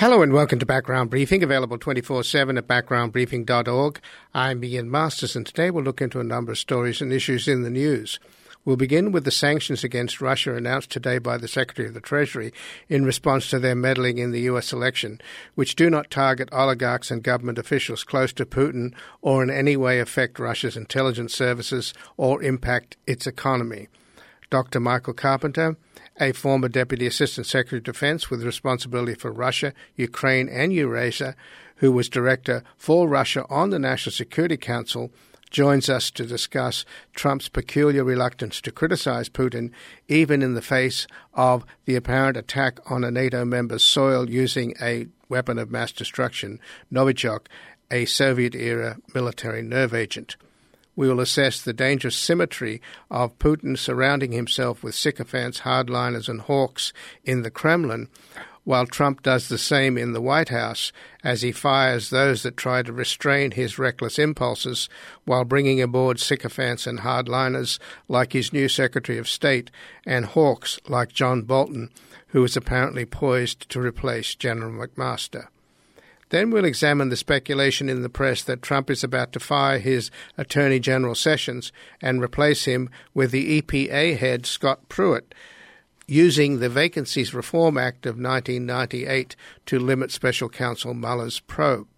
Hello and welcome to Background Briefing, available 24/7 at backgroundbriefing.org. I'm Ian Masters, and today we'll look into a number of stories and issues in the news. We'll begin with the sanctions against Russia announced today by the Secretary of the Treasury in response to their meddling in the U.S. election, which do not target oligarchs and government officials close to Putin or in any way affect Russia's intelligence services or impact its economy. Dr. Michael Carpenter, a former Deputy Assistant Secretary of Defense with responsibility for Russia, Ukraine and Eurasia, who was Director for Russia on the National Security Council, joins us to discuss Trump's peculiar reluctance to criticize Putin, even in the face of the apparent attack on a NATO member's soil using a weapon of mass destruction, Novichok, a Soviet-era military nerve agent. We will assess the dangerous symmetry of Putin surrounding himself with sycophants, hardliners and hawks in the Kremlin, while Trump does the same in the White House as he fires those that try to restrain his reckless impulses while bringing aboard sycophants and hardliners like his new Secretary of State and hawks like John Bolton, who is apparently poised to replace General McMaster. Then we'll examine the speculation in the press that Trump is about to fire his Attorney General Sessions and replace him with the EPA head Scott Pruitt, using the Vacancies Reform Act of 1998 to limit Special Counsel Mueller's probe.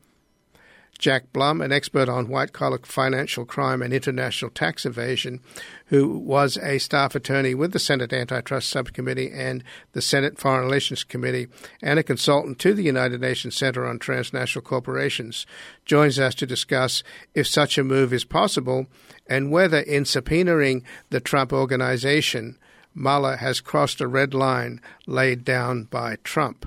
Jack Blum, an expert on white-collar financial crime and international tax evasion, who was a staff attorney with the Senate Antitrust Subcommittee and the Senate Foreign Relations Committee and a consultant to the United Nations Center on Transnational Corporations, joins us to discuss if such a move is possible and whether in subpoenaing the Trump Organization, Mueller has crossed a red line laid down by Trump.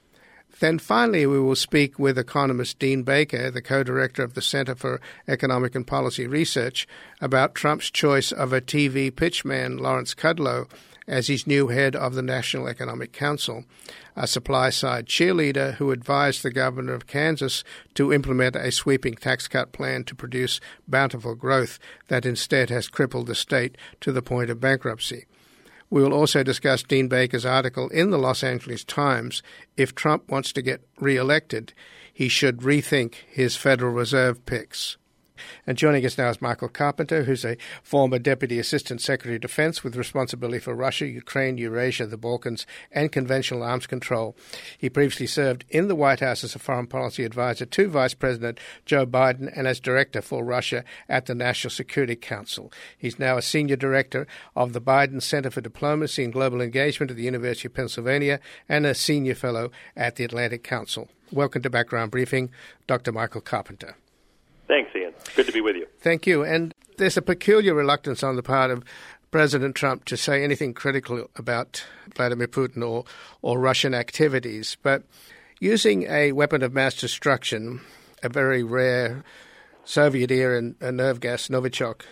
Then finally, we will speak with economist Dean Baker, the co-director of the Center for Economic and Policy Research, about Trump's choice of a TV pitchman, Lawrence Kudlow, as his new head of the National Economic Council, a supply-side cheerleader who advised the governor of Kansas to implement a sweeping tax cut plan to produce bountiful growth that instead has crippled the state to the point of bankruptcy. We will also discuss Dean Baker's article in the Los Angeles Times. If Trump wants to get re-elected, he should rethink his Federal Reserve picks. And joining us now is Michael Carpenter, who's a former Deputy Assistant Secretary of Defense with responsibility for Russia, Ukraine, Eurasia, the Balkans, and conventional arms control. He previously served in the White House as a foreign policy advisor to Vice President Joe Biden and as Director for Russia at the National Security Council. He's now a Senior Director of the Biden Center for Diplomacy and Global Engagement at the University of Pennsylvania and a Senior Fellow at the Atlantic Council. Welcome to Background Briefing, Dr. Michael Carpenter. Thanks, Ian. Good to be with you. Thank you. And there's a peculiar reluctance on the part of President Trump to say anything critical about Vladimir Putin or Russian activities. But using a weapon of mass destruction, a very rare Soviet-era nerve gas, Novichok,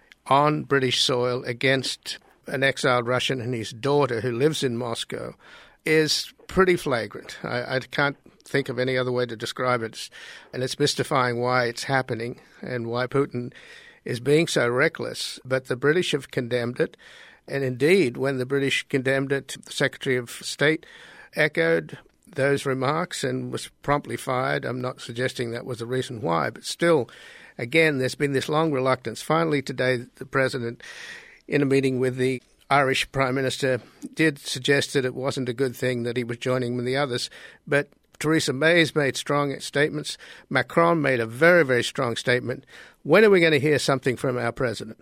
on British soil against an exiled Russian and his daughter who lives in Moscow is pretty flagrant. I can't think of any other way to describe it. And it's mystifying why it's happening and why Putin is being so reckless. But the British have condemned it. And indeed, when the British condemned it, the Secretary of State echoed those remarks and was promptly fired. I'm not suggesting that was the reason why, but still, again, there's been this long reluctance. Finally, today, the President, in a meeting with the Irish Prime Minister, did suggest that it wasn't a good thing that he was joining with the others. But Theresa May's made strong statements. Macron made a very, very strong statement. When are we going to hear something from our president?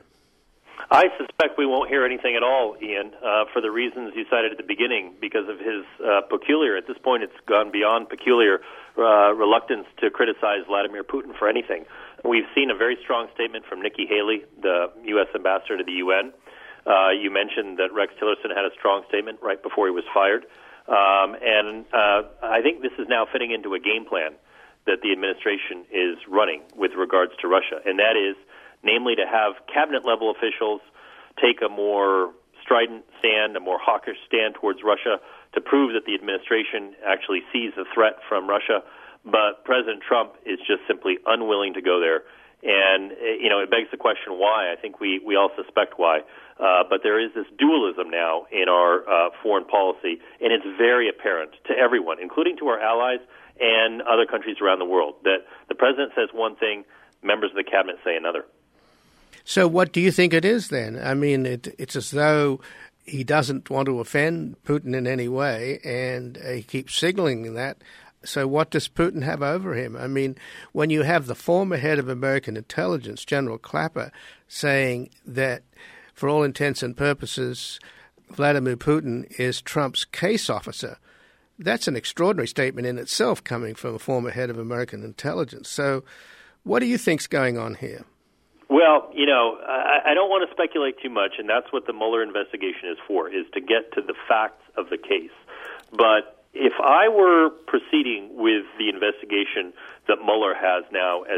I suspect we won't hear anything at all, Ian, for the reasons you cited at the beginning, because of his peculiar, at this point it's gone beyond peculiar, reluctance to criticize Vladimir Putin for anything. We've seen a very strong statement from Nikki Haley, the U.S. ambassador to the UN. You mentioned that Rex Tillerson had a strong statement right before he was fired. I think this is now fitting into a game plan that the administration is running with regards to Russia, and that is, namely, to have cabinet-level officials take a more strident stand, a more hawkish stand towards Russia to prove that the administration actually sees the threat from Russia. But President Trump is just simply unwilling to go there. And, it begs the question why. I think we all suspect why. But there is this dualism now in our foreign policy, and it's very apparent to everyone, including to our allies and other countries around the world. That the president says one thing, members of the cabinet say another. So what do you think it is then? I mean, it's as though he doesn't want to offend Putin in any way, and he keeps signaling that. So what does Putin have over him? I mean, when you have the former head of American intelligence, General Clapper, saying that for all intents and purposes, Vladimir Putin is Trump's case officer, that's an extraordinary statement in itself coming from a former head of American intelligence. So what do you think's going on here? Well, I don't want to speculate too much, and that's what the Mueller investigation is for, is to get to the facts of the case. But if I were proceeding with the investigation that Mueller has now as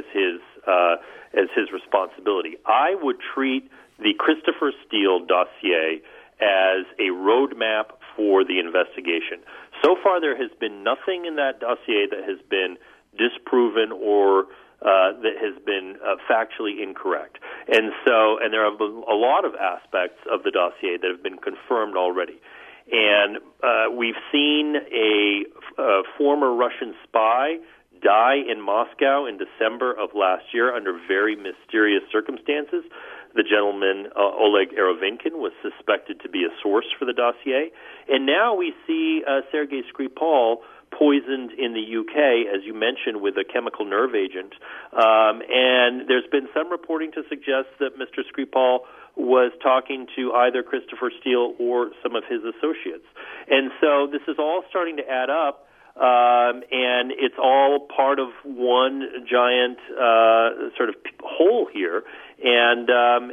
his responsibility, I would treat the Christopher Steele dossier as a roadmap for the investigation. So far, there has been nothing in that dossier that has been disproven or that has been factually incorrect. And there are a lot of aspects of the dossier that have been confirmed already. And we've seen a former Russian spy die in Moscow in December of last year under very mysterious circumstances. The gentleman, Oleg Erovinkin, was suspected to be a source for the dossier. And now we see Sergei Skripal poisoned in the UK, as you mentioned, with a chemical nerve agent. And there's been some reporting to suggest that Mr. Skripal was talking to either Christopher Steele or some of his associates. And so this is all starting to add up, and it's all part of one giant sort of whole here. And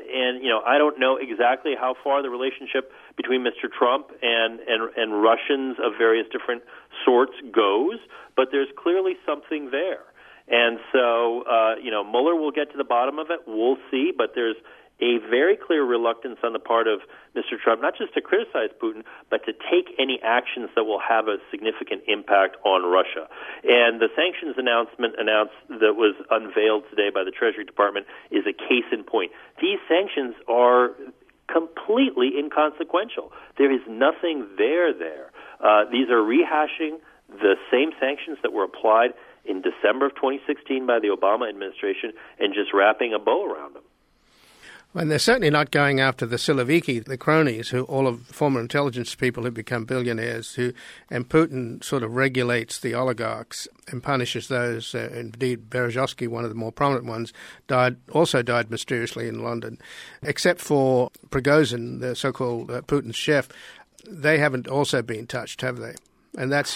I don't know exactly how far the relationship between Mr. Trump and Russians of various different sorts goes, but there's clearly something there. And so, Mueller will get to the bottom of it. We'll see, but there's a very clear reluctance on the part of Mr. Trump, not just to criticize Putin, but to take any actions that will have a significant impact on Russia. And the sanctions announcement that was unveiled today by the Treasury Department is a case in point. These sanctions are completely inconsequential. There is nothing there. These are rehashing the same sanctions that were applied in December of 2016 by the Obama administration and just wrapping a bow around them. And they're certainly not going after the Siloviki, the cronies, who all of former intelligence people who become billionaires, and Putin sort of regulates the oligarchs and punishes those. Indeed, Berezovsky, one of the more prominent ones, also died mysteriously in London. Except for Prigozhin, the so-called Putin's chef, they haven't also been touched, have they? And that's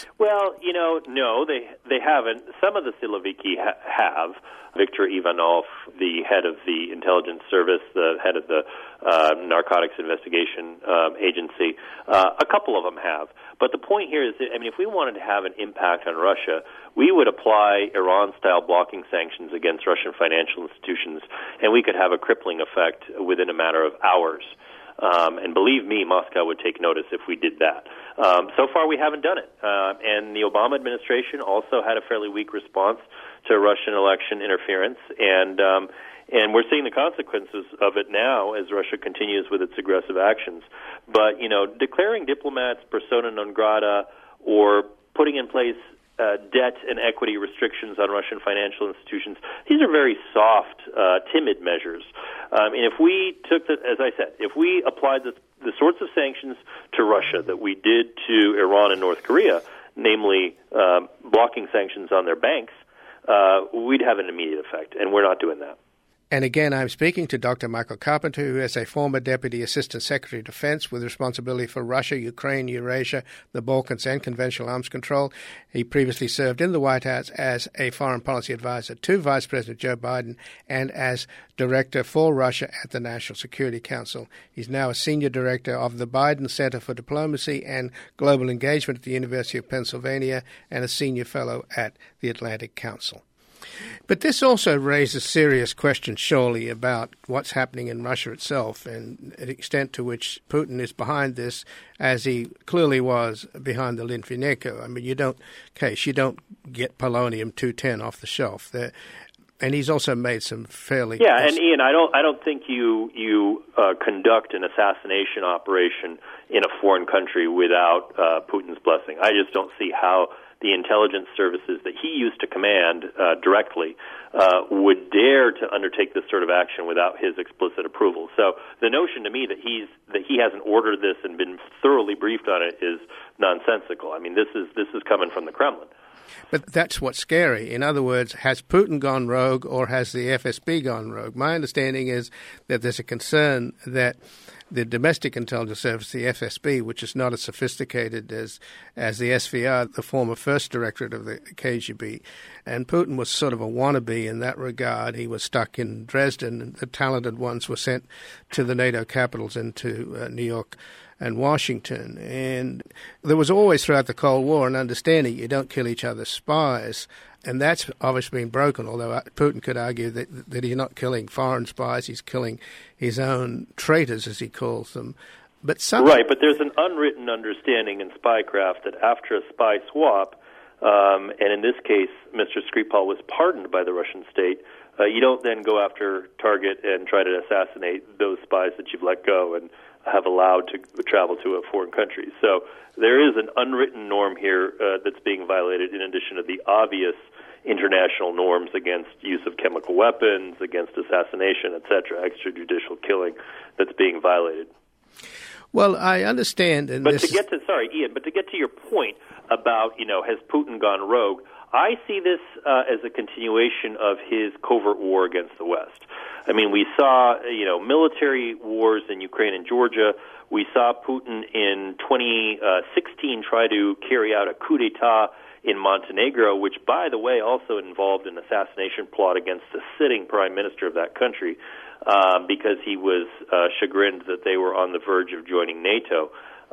no, they haven't. Some of the Siloviki have. Viktor Ivanov, the head of the intelligence service, the head of the narcotics investigation agency, a couple of them have. But the point here is that, if we wanted to have an impact on Russia, we would apply Iran-style blocking sanctions against Russian financial institutions, and we could have a crippling effect within a matter of hours. And believe me, Moscow would take notice if we did that. So far, we haven't done it. And the Obama administration also had a fairly weak response to Russian election interference. And we're seeing the consequences of it now as Russia continues with its aggressive actions. But, declaring diplomats persona non grata or putting in place debt and equity restrictions on Russian financial institutions, these are very soft, timid measures. And if we took as I said, if we applied the sorts of sanctions to Russia that we did to Iran and North Korea, namely blocking sanctions on their banks, we'd have an immediate effect, and we're not doing that. And again, I'm speaking to Dr. Michael Carpenter, who is a former Deputy Assistant Secretary of Defense with responsibility for Russia, Ukraine, Eurasia, the Balkans, and conventional arms control. He previously served in the White House as a foreign policy advisor to Vice President Joe Biden and as Director for Russia at the National Security Council. He's now a Senior Director of the Biden Center for Diplomacy and Global Engagement at the University of Pennsylvania and a Senior Fellow at the Atlantic Council. But this also raises serious questions, surely, about what's happening in Russia itself and the extent to which Putin is behind this, as he clearly was behind the Litvinenko. You don't get polonium-210 off the shelf. And he's also made some fairly... Yeah, and Ian, I don't think you conduct an assassination operation in a foreign country without Putin's blessing. I just don't see how the intelligence services that he used to command directly would dare to undertake this sort of action without his explicit approval. So the notion to me that he hasn't ordered this and been thoroughly briefed on it is nonsensical. I mean, this is coming from the Kremlin. But that's what's scary. In other words, has Putin gone rogue or has the FSB gone rogue? My understanding is that there's a concern that the domestic intelligence service, the FSB, which is not as sophisticated as the SVR, the former first directorate of the KGB, and Putin was sort of a wannabe in that regard. He was stuck in Dresden, and the talented ones were sent to the NATO capitals into New York and Washington. And there was always throughout the Cold War an understanding you don't kill each other's spies. And that's obviously been broken, although Putin could argue that he's not killing foreign spies, he's killing his own traitors, as he calls them. But right, but there's an unwritten understanding in spycraft that after a spy swap, and in this case, Mr. Skripal was pardoned by the Russian state, you don't then go after target and try to assassinate those spies that you've let go and have allowed to travel to a foreign country. So there is an unwritten norm here that's being violated in addition to the obvious international norms against use of chemical weapons, against assassination, etc., extrajudicial killing that's being violated. Well, I understand. And but to get to your point about, has Putin gone rogue, I see this as a continuation of his covert war against the West. I mean, we saw, military wars in Ukraine and Georgia. We saw Putin in 2016 try to carry out a coup d'etat in Montenegro, which, by the way, also involved an assassination plot against the sitting prime minister of that country because he was chagrined that they were on the verge of joining NATO.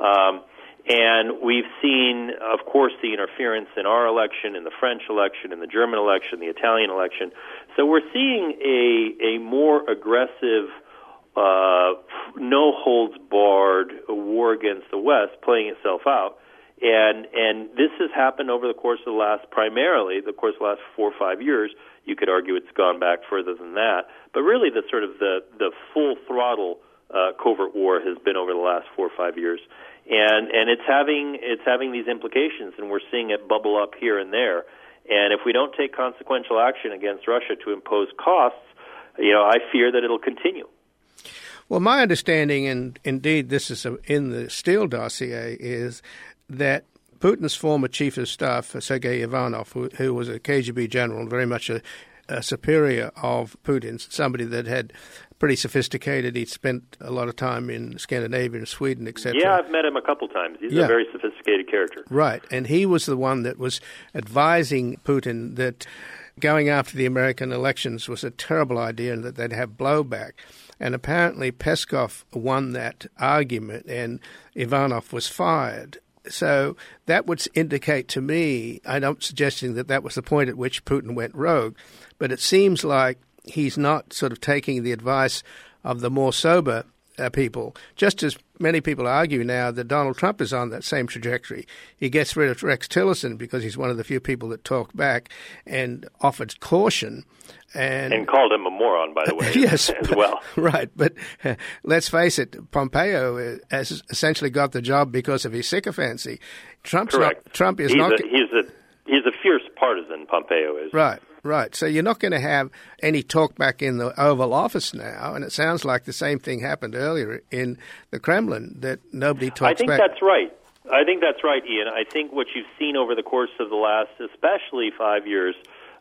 And we've seen, of course, the interference in our election, in the French election, in the German election, the Italian election. So we're seeing a more aggressive, no-holds-barred war against the West playing itself out. And this has happened over the course of the last 4 or 5 years. You could argue it's gone back further than that. But really the full-throttle covert war has been over the last 4 or 5 years. And it's having these implications, and we're seeing it bubble up here and there. And if we don't take consequential action against Russia to impose costs, I fear that it'll continue. Well, my understanding, and indeed this is in the Steele dossier, is that Putin's former chief of staff, Sergei Ivanov, who was a KGB general, very much a superior of Putin's, somebody that had pretty sophisticated. He'd spent a lot of time in Scandinavia and Sweden, etc. Yeah, I've met him a couple times. He's a very sophisticated character. Right, and he was the one that was advising Putin that going after the American elections was a terrible idea and that they'd have blowback. And apparently Peskov won that argument and Ivanov was fired. So that would indicate to me, I'm not suggesting that was the point at which Putin went rogue, but it seems like he's not sort of taking the advice of the more sober people, just as many people argue now that Donald Trump is on that same trajectory. He gets rid of Rex Tillerson because he's one of the few people that talk back and offered caution. And called him a moron, by the way, yes, as well. Right, but let's face it, Pompeo has essentially got the job because of his sycophancy. Correct. Trump is He's a fierce partisan, Pompeo is. Right. So you're not going to have any talk back in the Oval Office now, and it sounds like the same thing happened earlier in the Kremlin, that nobody talks back. I think that's right. Ian. I think what you've seen over the course of the last, especially 5 years,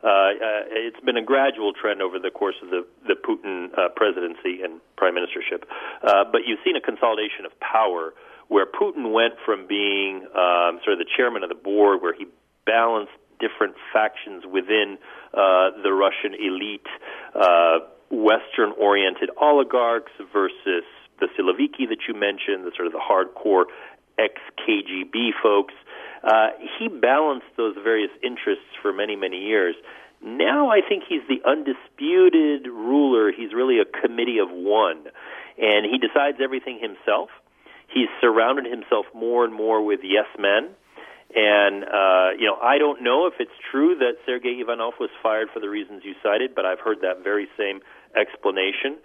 it's been a gradual trend over the course of the Putin presidency and prime ministership. But you've seen a consolidation of power where Putin went from being sort of the chairman of the board, where he balanced different factions within the Russian elite, Western-oriented oligarchs versus the Siloviki that you mentioned, the sort of the hardcore ex-KGB folks. He balanced those various interests for many, many years. Now I think he's the undisputed ruler. He's really a committee of one, and he decides everything himself. He's surrounded himself more and more with yes men. And, I don't know if it's true that Sergei Ivanov was fired for the reasons you cited, but I've heard that very same explanation.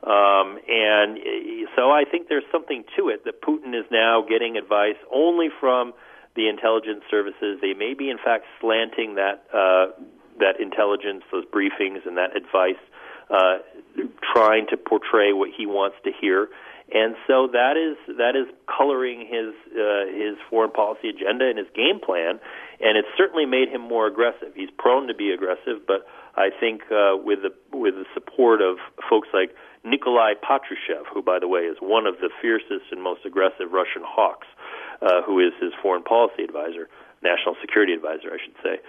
And so I think there's something to it that Putin is now getting advice only from the intelligence services. They may be, in fact, slanting that intelligence, those briefings, and that advice, trying to portray what he wants to hear. And so that is coloring his foreign policy agenda and his game plan, and it's certainly made him more aggressive. He's prone to be aggressive, but I think with the support of folks like Nikolai Patrushev, who, by the way, is one of the fiercest and most aggressive Russian hawks, who is his foreign policy advisor, national security advisor, I should say.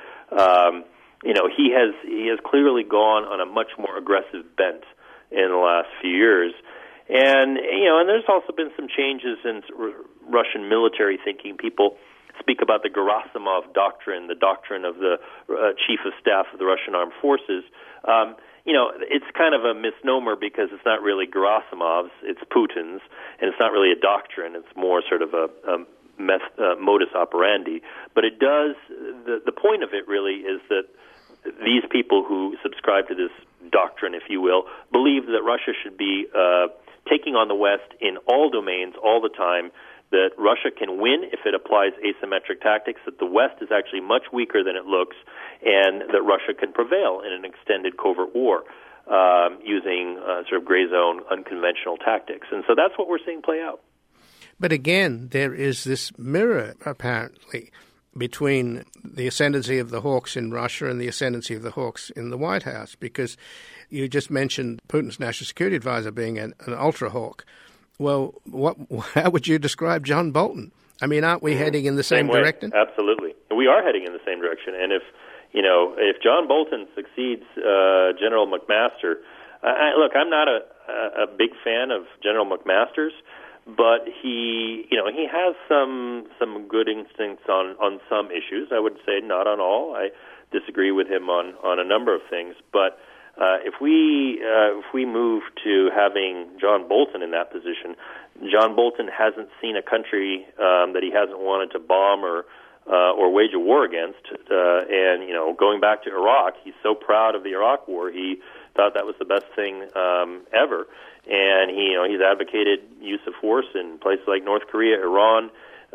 He has clearly gone on a much more aggressive bent in the last few years. And there's also been some changes in Russian military thinking. People speak about the Gerasimov doctrine, the doctrine of the chief of staff of the Russian armed forces. It's kind of a misnomer because it's not really Gerasimov's, it's Putin's, and it's not really a doctrine. It's more sort of a modus operandi. But it does, the point of it really is that these people who subscribe to this doctrine, if you will, believe that Russia should be taking on the West in all domains all the time, that Russia can win if it applies asymmetric tactics, that the West is actually much weaker than it looks, and that Russia can prevail in an extended covert war using sort of gray zone, unconventional tactics. And so that's what we're seeing play out. But again, there is this mirror, apparently, between the ascendancy of the hawks in Russia and the ascendancy of the hawks in the White House, because you just mentioned Putin's national security advisor being an ultra-hawk. Well, how would you describe John Bolton? I mean, aren't we heading in the same direction? Absolutely. We are heading in the same direction. And if John Bolton succeeds General McMaster, I'm not a big fan of General McMaster's, but he has some good instincts on some issues. I would say not on all. I disagree with him on a number of things, but if we move to having John Bolton in that position, John Bolton hasn't seen a country that he hasn't wanted to bomb or wage a war against. And going back to Iraq, he's so proud of the Iraq War. He thought that was the best thing ever. And he's advocated use of force in places like North Korea, Iran.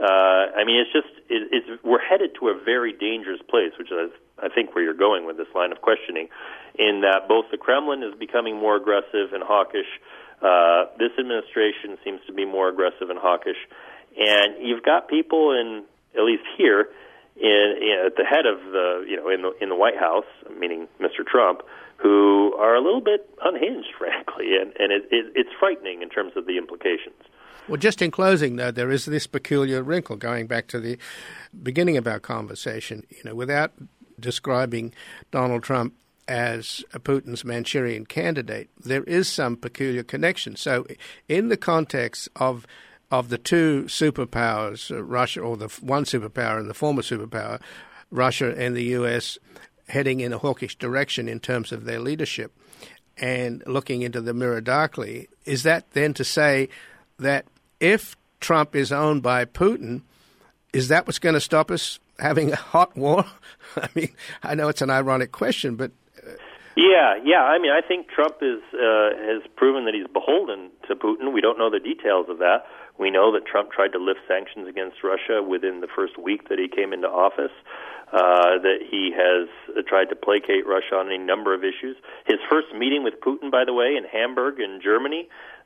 We're headed to a very dangerous place, which is, I think, where you're going with this line of questioning, in that both the Kremlin is becoming more aggressive and hawkish. This administration seems to be more aggressive and hawkish, and you've got people at least here, at the head of in the White House, meaning Mr. Trump, who are a little bit unhinged, frankly, and it's frightening in terms of the implications. Well, just in closing, though, there is this peculiar wrinkle going back to the beginning of our conversation. Without describing Donald Trump as Putin's Manchurian candidate, there is some peculiar connection. So in the context of the two superpowers, Russia, or the one superpower and the former superpower, Russia and the U.S., heading in a hawkish direction in terms of their leadership and looking into the mirror darkly, is that then to say that if Trump is owned by Putin, is that what's going to stop us having a hot war? I mean, I know it's an ironic question, but... Yeah. I think Trump has proven that he's beholden to Putin. We don't know the details of that. We know that Trump tried to lift sanctions against Russia within the first week that he came into office, that he has tried to placate Russia on a number of issues. His first meeting with Putin, by the way, in Hamburg in Germany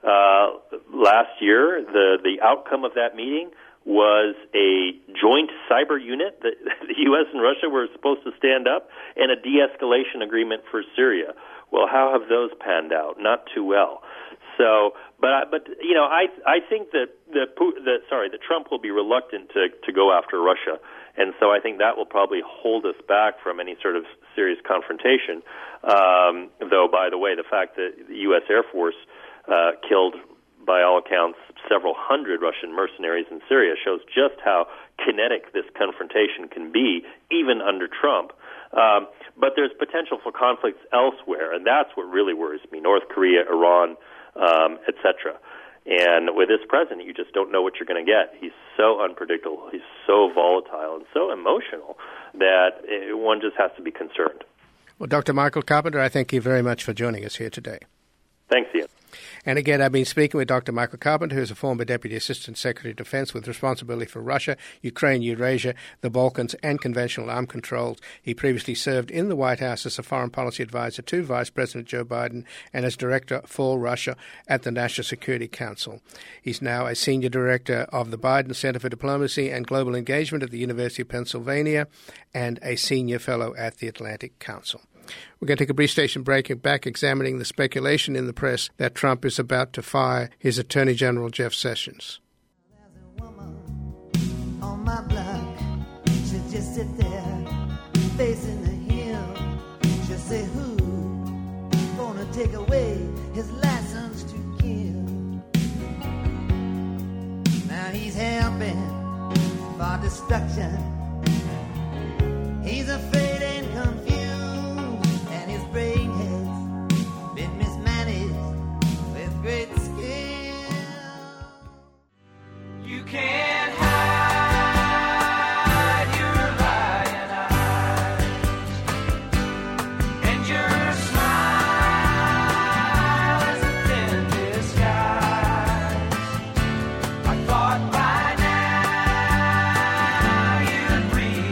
last year, the outcome of that meeting was a joint cyber unit that the U.S. and Russia were supposed to stand up, and a de-escalation agreement for Syria. Well, how have those panned out? Not too well. So, I think that Trump will be reluctant to go after Russia, and so I think that will probably hold us back from any sort of serious confrontation. Though, by the way, the fact that the U.S. Air Force killed, by all accounts, several hundred Russian mercenaries in Syria shows just how kinetic this confrontation can be, even under Trump. But there's potential for conflicts elsewhere, and that's what really worries me: North Korea, Iran, etc. And with this president, you just don't know what you're going to get. He's so unpredictable, he's so volatile, and so emotional that one just has to be concerned. Well, Dr. Michael Carpenter, I thank you very much for joining us here today. Thanks, Ian. And again, I've been speaking with Dr. Michael Carpenter, who is a former Deputy Assistant Secretary of Defense with responsibility for Russia, Ukraine, Eurasia, the Balkans, and conventional arm controls. He previously served in the White House as a foreign policy advisor to Vice President Joe Biden and as Director for Russia at the National Security Council. He's now a Senior Director of the Biden Center for Diplomacy and Global Engagement at the University of Pennsylvania and a Senior Fellow at the Atlantic Council. We're going to take a brief station break and back examining the speculation in the press that Trump is about to fire his Attorney General Jeff Sessions. There's a woman on my block. She'll just sit there, facing the hill. She'll say, who gonna take away his license to kill? Now he's hell-bent for destruction. He's afraid and confused. Brain has been mismanaged with great skill. You can't hide your lying eyes, and your smile is a thin disguise. I thought by now you'd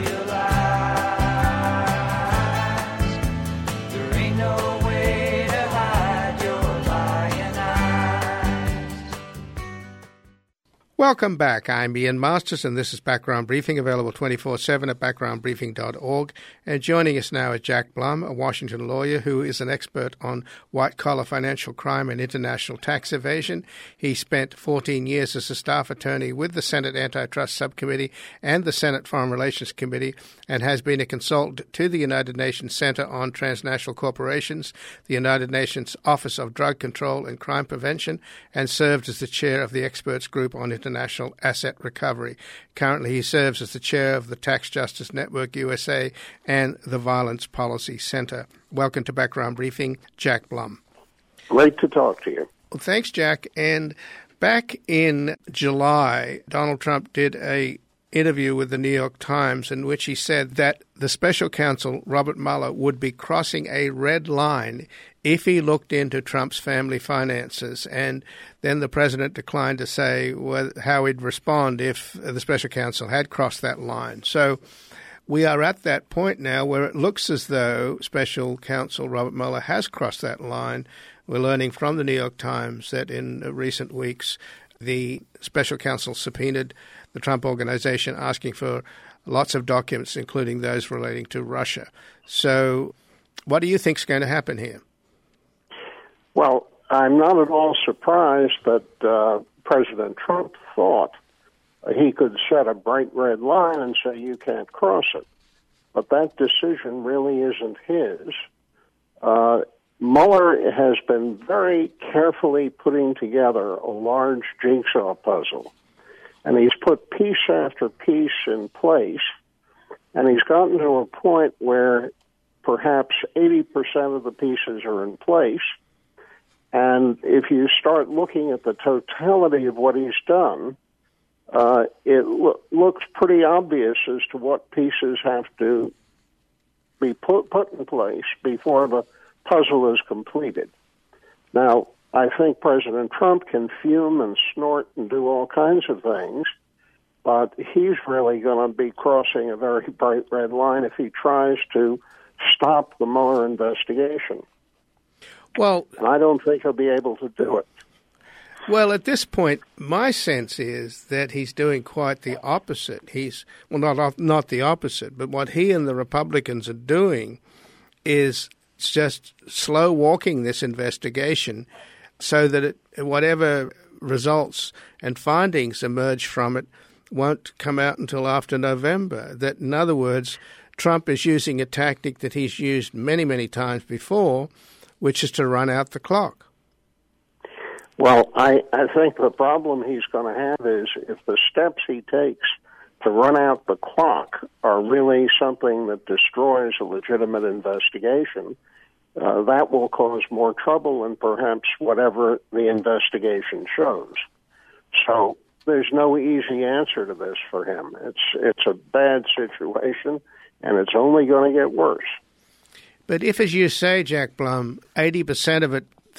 realize no way to hide your lying eyes. Welcome back. I'm Ian Masters, and this is Background Briefing, available 24/7 at backgroundbriefing.org. And joining us now is Jack Blum, a Washington lawyer who is an expert on white-collar financial crime and international tax evasion. He spent 14 years as a staff attorney with the Senate Antitrust Subcommittee and the Senate Foreign Relations Committee, and has been a consultant to the United Nations Center on Transnational Corporations, the United Nations Office of Drug Control and Crime Prevention, and served as the chair of the Experts Group on International Asset Recovery. Currently, he serves as the chair of the Tax Justice Network USA and the Violence Policy Center. Welcome to Background Briefing, Jack Blum. Great to talk to you. Well, thanks, Jack. And back in July, Donald Trump did a interview with the New York Times in which he said that the special counsel, Robert Mueller, would be crossing a red line if he looked into Trump's family finances. And then the president declined to say how he'd respond if the special counsel had crossed that line. So we are at that point now where it looks as though special counsel Robert Mueller has crossed that line. We're learning from the New York Times that in recent weeks the special counsel subpoenaed the Trump Organization asking for lots of documents, including those relating to Russia. So what do you think is going to happen here? Well, I'm not at all surprised that President Trump thought he could set a bright red line and say you can't cross it. But that decision really isn't his. Mueller has been very carefully putting together a large jigsaw puzzle. And he's put piece after piece in place, and he's gotten to a point where perhaps 80% of the pieces are in place. And if you start looking at the totality of what he's done, it looks pretty obvious as to what pieces have to be put in place before the puzzle is completed. Now, I think President Trump can fume and snort and do all kinds of things, but he's really going to be crossing a very bright red line if he tries to stop the Mueller investigation. Well, and I don't think he'll be able to do it. Well, at this point, my sense is that he's doing quite the opposite. Not the opposite, but what he and the Republicans are doing is just slow walking this investigation so that whatever results and findings emerge from it won't come out until after November. That, in other words, Trump is using a tactic that he's used many, many times before, which is to run out the clock. Well, I think the problem he's going to have is if the steps he takes to run out the clock are really something that destroys a legitimate investigation, that will cause more trouble than perhaps whatever the investigation shows. So there's no easy answer to this for him. It's a bad situation, and it's only going to get worse. But if, as you say, Jack Blum, 80% of it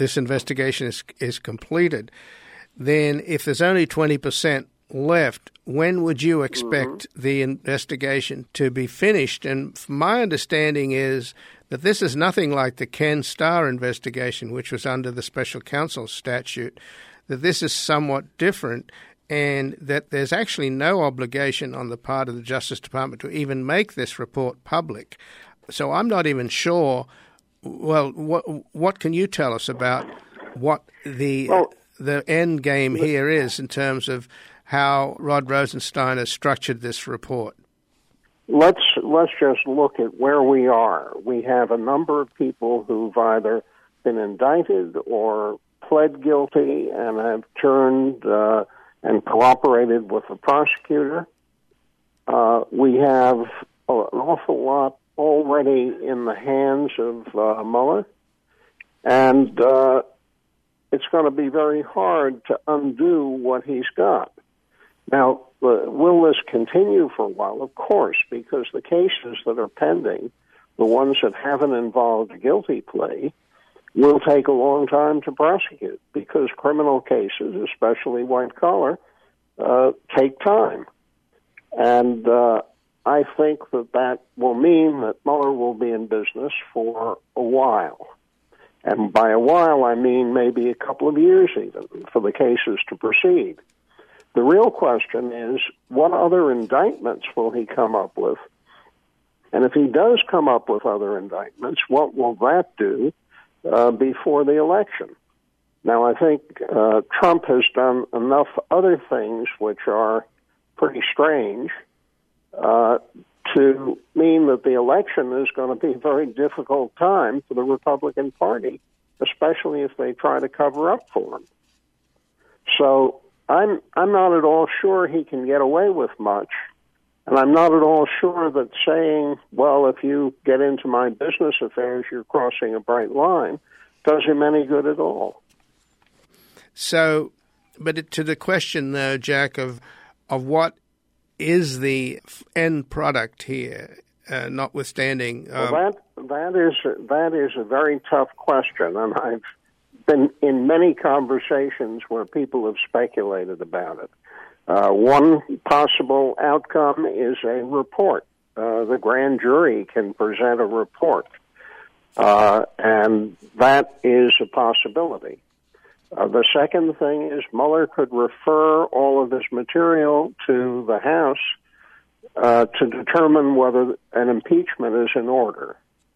this investigation is completed, then if there's only 20% left, when would you expect the investigation to be finished? And my understanding is that this is nothing like the Ken Starr investigation, which was under the special counsel statute, that this is somewhat different, and that there's actually no obligation on the part of the Justice Department to even make this report public. So I'm not even sure. Well, what can you tell us about what the end game here is in terms of how Rod Rosenstein has structured this report? Let's just look at where we are. We have a number of people who've either been indicted or pled guilty and have turned and cooperated with the prosecutor. We have an awful lot already in the hands of Mueller, and it's going to be very hard to undo what he's got. Now, will this continue for a while? Of course, because the cases that are pending, the ones that haven't involved a guilty plea, will take a long time to prosecute because criminal cases, especially white collar, take time. And I think that will mean that Mueller will be in business for a while. And by a while, I mean maybe a couple of years even for the cases to proceed. The real question is, what other indictments will he come up with? And if he does come up with other indictments, what will that do before the election? Now, I think Trump has done enough other things which are pretty strange to mean that the election is going to be a very difficult time for the Republican Party, especially if they try to cover up for him. So I'm not at all sure he can get away with much, and I'm not at all sure that saying, well, if you get into my business affairs, you're crossing a bright line, does him any good at all. So, but to the question, though, Jack, of what is the end product here, notwithstanding... Well, that is a very tough question, and I've been in many conversations where people have speculated about it. One possible outcome is a report. The grand jury can present a report, and that is a possibility. The second thing is Mueller could refer all of this material to the House to determine whether an impeachment is in order.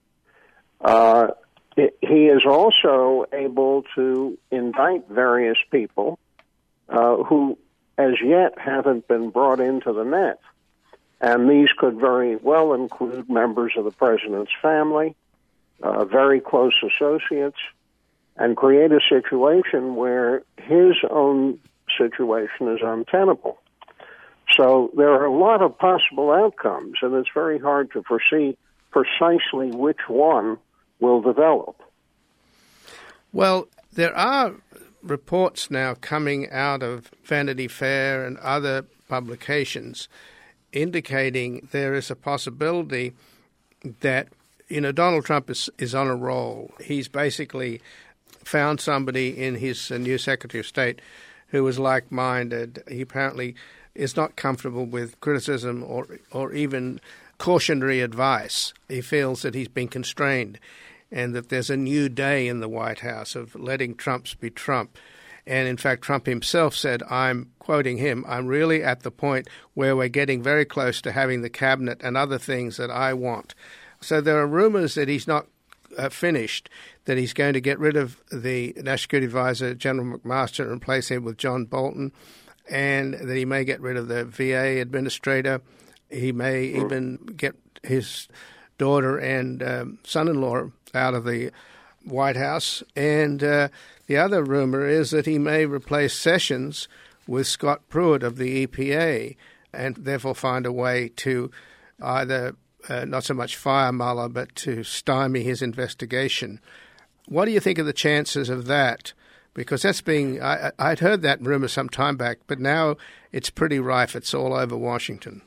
He is also able to indict various people who as yet haven't been brought into the net. And these could very well include members of the president's family, very close associates, and create a situation where his own situation is untenable. So there are a lot of possible outcomes, and it's very hard to foresee precisely which one will develop. Well, there are reports now coming out of Vanity Fair and other publications indicating there is a possibility that, Donald Trump is on a roll. He's basically found somebody in his new Secretary of State who is like-minded. He apparently is not comfortable with criticism or even cautionary advice. He feels that he's been constrained and that there's a new day in the White House of letting Trumps be Trump. And in fact, Trump himself said, I'm quoting him, I'm really at the point where we're getting very close to having the cabinet and other things that I want. So there are rumors that he's not finished, that he's going to get rid of the National Security Advisor, General McMaster, and replace him with John Bolton, and that he may get rid of the VA administrator. He may even get his daughter and son-in-law out of the White House. And the other rumor is that he may replace Sessions with Scott Pruitt of the EPA and therefore find a way to either not so much fire Mueller, but to stymie his investigation. What do you think of the chances of that? Because that's being, I'd heard that rumor some time back, but now it's pretty rife. It's all over Washington.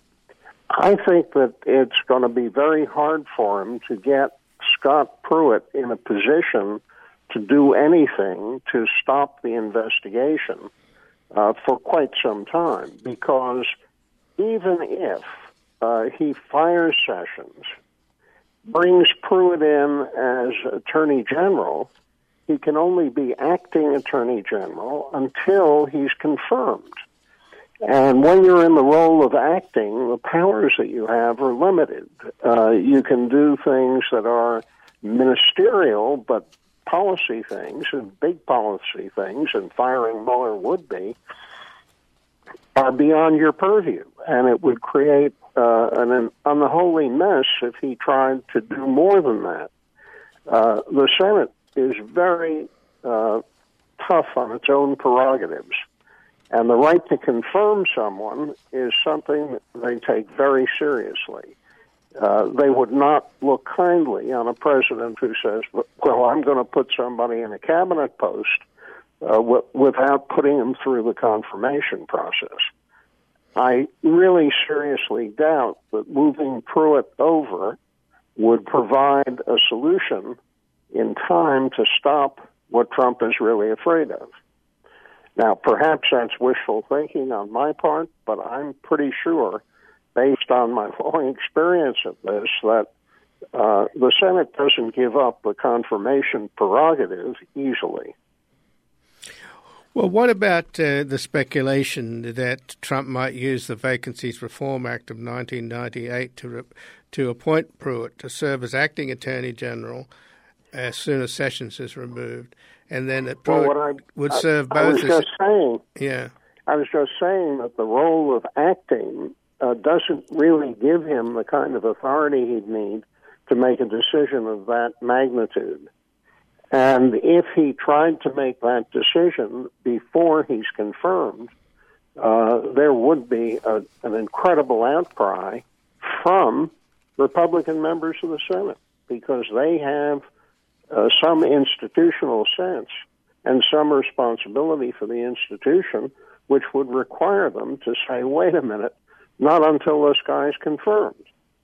I think that it's going to be very hard for him to get Scott Pruitt in a position to do anything to stop the investigation for quite some time, because even if he fires Sessions, brings Pruitt in as Attorney General, he can only be acting Attorney General until he's confirmed. And when you're in the role of acting, the powers that you have are limited. You can do things that are ministerial, but policy things and big policy things, and firing Mueller would be, are beyond your purview. And it would create an unholy mess if he tried to do more than that. The Senate is very tough on its own prerogatives. And the right to confirm someone is something that they take very seriously. They would not look kindly on a president who says, well, I'm going to put somebody in a cabinet post without putting them through the confirmation process. I really seriously doubt that moving Pruitt over would provide a solution in time to stop what Trump is really afraid of. Now, perhaps that's wishful thinking on my part, but I'm pretty sure, based on my long experience of this, that the Senate doesn't give up the confirmation prerogative easily. Well, what about the speculation that Trump might use the Vacancies Reform Act of 1998 to appoint Pruitt to serve as acting Attorney General as soon as Sessions is removed, and then that Pruitt would serve both? I was just saying that the role of acting doesn't really give him the kind of authority he'd need to make a decision of that magnitude. And if he tried to make that decision before he's confirmed, there would be an incredible outcry from Republican members of the Senate, because they have some institutional sense and some responsibility for the institution, which would require them to say, wait a minute, not until this guy's confirmed.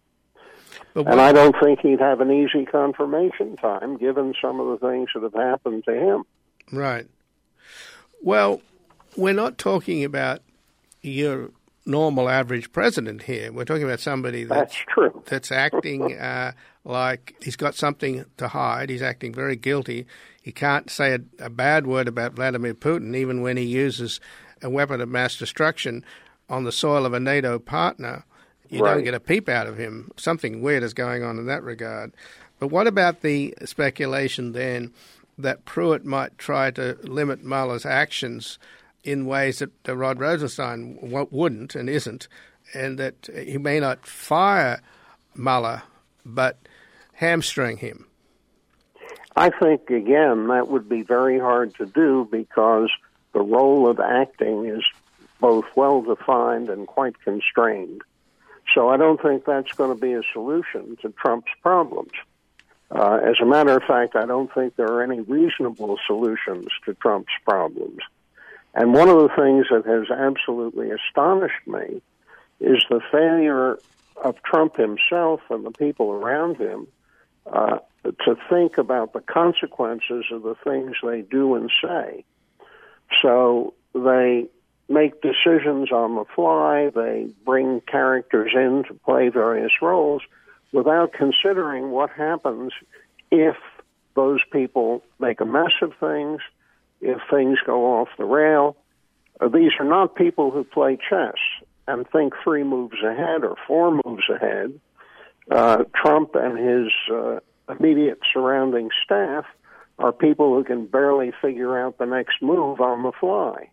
And I don't think he'd have an easy confirmation time, given some of the things that have happened to him. Right. Well, we're not talking about your normal average president here. We're talking about somebody that's true. That's acting like he's got something to hide. He's acting very guilty. He can't say a bad word about Vladimir Putin, even when he uses a weapon of mass destruction on the soil of a NATO partner. You don't get a peep out of him. Something weird is going on in that regard. But what about the speculation then that Pruitt might try to limit Mueller's actions in ways that Rod Rosenstein wouldn't and isn't, and that he may not fire Mueller but hamstring him? I think, again, that would be very hard to do, because the role of acting is both well-defined and quite constrained. So I don't think that's going to be a solution to Trump's problems. As a matter of fact, I don't think there are any reasonable solutions to Trump's problems. And one of the things that has absolutely astonished me is the failure of Trump himself and the people around him to think about the consequences of the things they do and say. So they make decisions on the fly, they bring characters in to play various roles without considering what happens if those people make a mess of things, if things go off the rail. These are not people who play chess and think 3 moves ahead or 4 moves ahead. Trump and his immediate surrounding staff are people who can barely figure out the next move on the fly.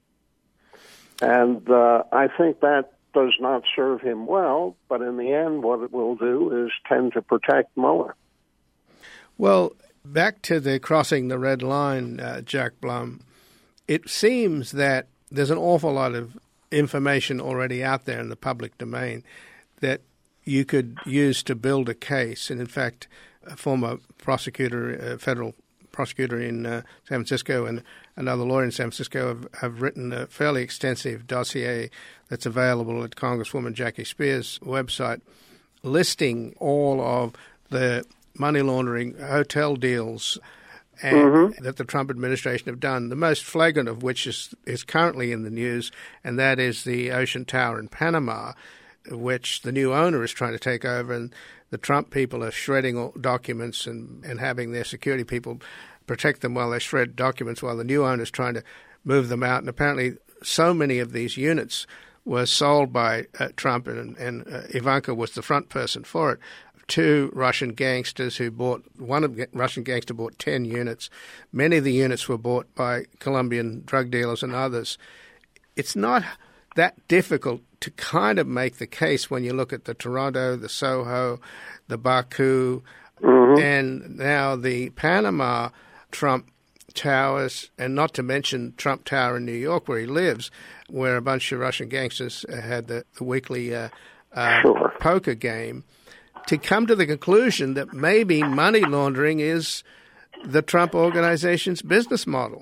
And I think that does not serve him well, but in the end what it will do is tend to protect Mueller. Well, back to the crossing the red line, Jack Blum, it seems that there's an awful lot of information already out there in the public domain that you could use to build a case. And in fact, a former prosecutor, federal prosecutor in San Francisco and another lawyer in San Francisco have written a fairly extensive dossier that's available at Congresswoman Jackie Spears' website, listing all of the money laundering, hotel deals, and that the Trump administration have done, the most flagrant of which is currently in the news, and that is the Ocean Tower in Panama, which the new owner is trying to take over, and the Trump people are shredding all documents and having their security people protect them while they shred documents, while the new owner is trying to move them out. And apparently so many of these units were sold by Trump, and Ivanka was the front person for it, to Russian gangsters who bought, Russian gangster bought 10 units. Many of the units were bought by Colombian drug dealers and others. It's not that difficult to kind of make the case when you look at the Toronto, the Soho, the Baku, and now the Panama Trump towers, and not to mention Trump Tower in New York where he lives, where a bunch of Russian gangsters had the weekly poker game, to come to the conclusion that maybe money laundering is the Trump organization's business model.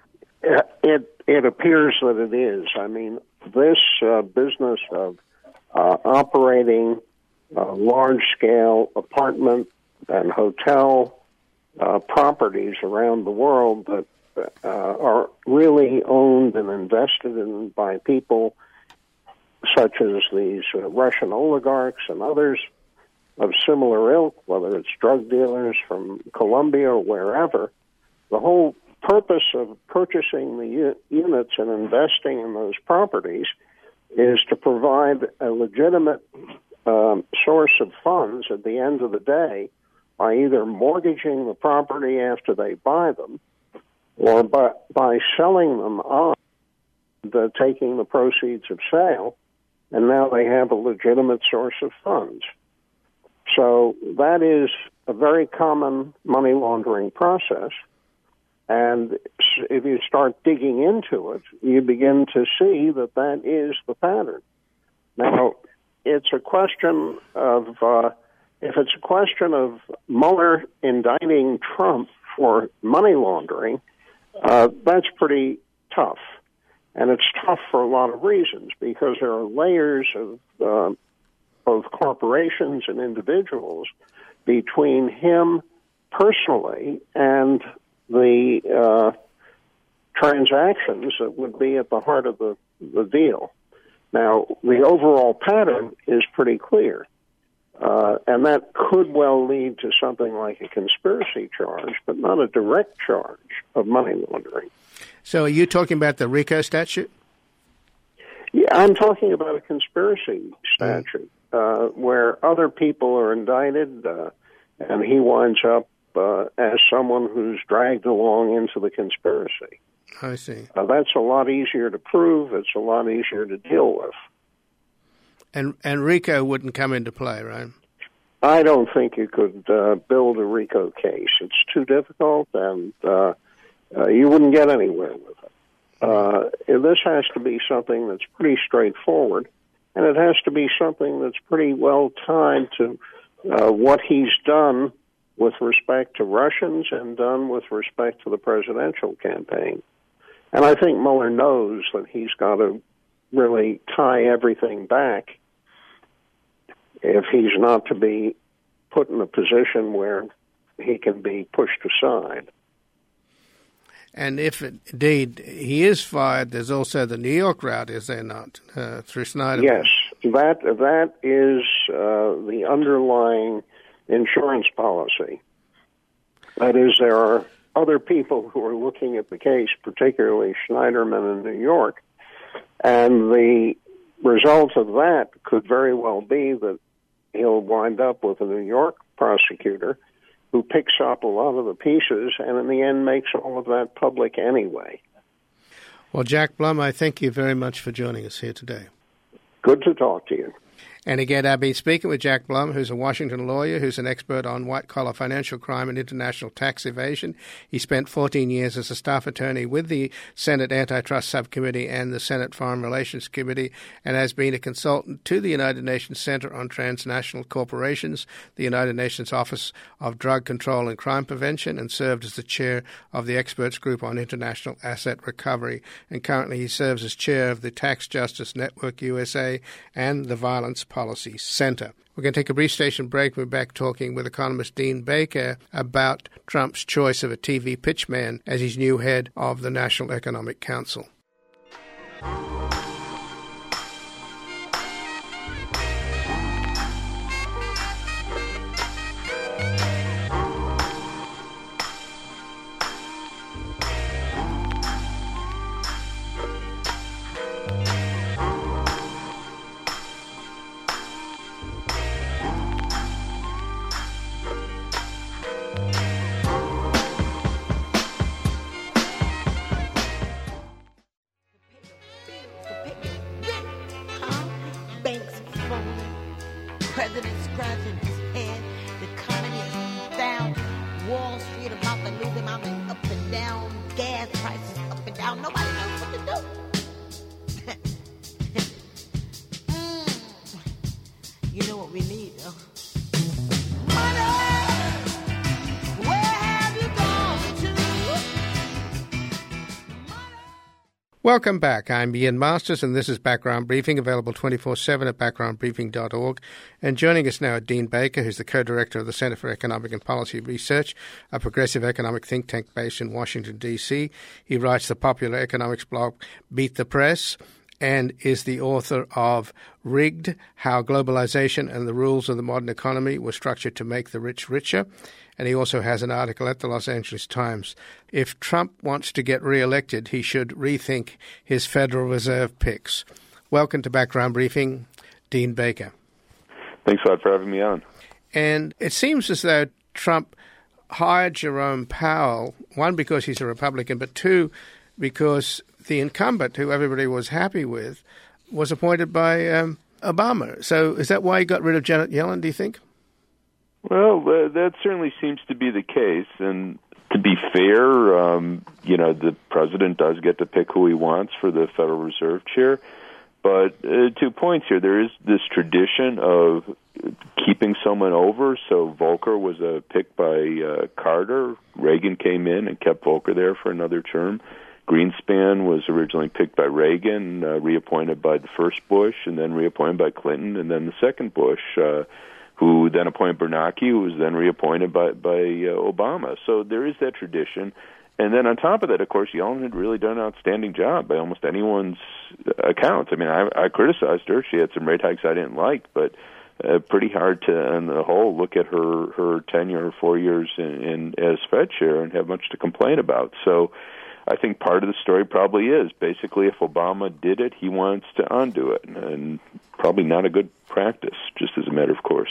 It appears that it is. I mean, this business of operating large-scale apartment and hotel properties around the world that are really owned and invested in by people such as these Russian oligarchs and others of similar ilk, whether it's drug dealers from Colombia or wherever. The whole purpose of purchasing the units and investing in those properties is to provide a legitimate source of funds at the end of the day by either mortgaging the property after they buy them or by selling them on, taking the proceeds of sale, and now they have a legitimate source of funds. So that is a very common money laundering process. And if you start digging into it, you begin to see that that is the pattern. Now, it's a question of, if it's a question of Mueller indicting Trump for money laundering, that's pretty tough. And it's tough for a lot of reasons, because there are layers of both corporations and individuals between him personally and the transactions that would be at the heart of the deal. Now, the overall pattern is pretty clear, and that could well lead to something like a conspiracy charge, but not a direct charge of money laundering. So are you talking about the RICO statute? Yeah, I'm talking about a conspiracy statute where other people are indicted, and he winds up as someone who's dragged along into the conspiracy. I see. That's a lot easier to prove. It's a lot easier to deal with. And RICO wouldn't come into play, right? I don't think you could build a RICO case. It's too difficult, and you wouldn't get anywhere with it. This has to be something that's pretty straightforward, and it has to be something that's pretty well tied to what he's done with respect to Russians and done with respect to the presidential campaign. And I think Mueller knows that he's got to really tie everything back if he's not to be put in a position where he can be pushed aside. And if indeed he is fired, there's also the New York route, is there not, through Snyder? Yes, that is the underlying insurance policy. That is, there are other people who are looking at the case, particularly Schneiderman in New York, and the result of that could very well be that he'll wind up with a New York prosecutor who picks up a lot of the pieces and in the end makes all of that public anyway. Well, Jack Blum, I thank you very much for joining us here today. Good to talk to you. And again, I've been speaking with Jack Blum, who's a Washington lawyer, who's an expert on white-collar financial crime and international tax evasion. He spent 14 years as a staff attorney with the Senate Antitrust Subcommittee and the Senate Foreign Relations Committee, and has been a consultant to the United Nations Center on Transnational Corporations, the United Nations Office of Drug Control and Crime Prevention, and served as the chair of the Experts Group on International Asset Recovery. And currently he serves as chair of the Tax Justice Network USA and the Violence Policy Center. We're going to take a brief station break. We're back talking with economist Dean Baker about Trump's choice of a TV pitchman as his new head of the National Economic Council. President scratching his head. The economy is down. Wall Street about to lose him. I mean, up and down. Gas prices up and down. Nobody knows what to do. You know what we need, though? Money! Where have you gone to? Money! Welcome back. I'm Ian Masters, and this is Background Briefing, available 24/7 at backgroundbriefing.org. And joining us now are Dean Baker, who's the co-director of the Center for Economic and Policy Research, a progressive economic think tank based in Washington, D.C. He writes the popular economics blog Beat the Press and is the author of Rigged: How Globalization and the Rules of the Modern Economy Were Structured to Make the Rich Richer. And he also has an article at the Los Angeles Times. If Trump wants to get re-elected, he should rethink his Federal Reserve picks. Welcome to Background Briefing, Dean Baker. Thanks a lot for having me on. And it seems as though Trump hired Jerome Powell, one, because he's a Republican, but two, because the incumbent, who everybody was happy with, was appointed by Obama. So is that why he got rid of Janet Yellen, do you think? Well, that certainly seems to be the case. And to be fair, the president does get to pick who he wants for the Federal Reserve chair. But 2 points here. There is this tradition of keeping someone over. So Volcker was a pick by Carter. Reagan came in and kept Volcker there for another term. Greenspan was originally picked by Reagan, reappointed by the first Bush, and then reappointed by Clinton, and then the second Bush, who then appointed Bernanke, who was then reappointed by Obama. So there is that tradition. And then on top of that, of course, Yellen had really done an outstanding job by almost anyone's accounts. I mean, I criticized her. She had some rate hikes I didn't like, but pretty hard to, on the whole, look at her tenure, 4 years in as Fed chair and have much to complain about. So I think part of the story probably is basically if Obama did it, he wants to undo it, and probably not a good practice, just as a matter of course.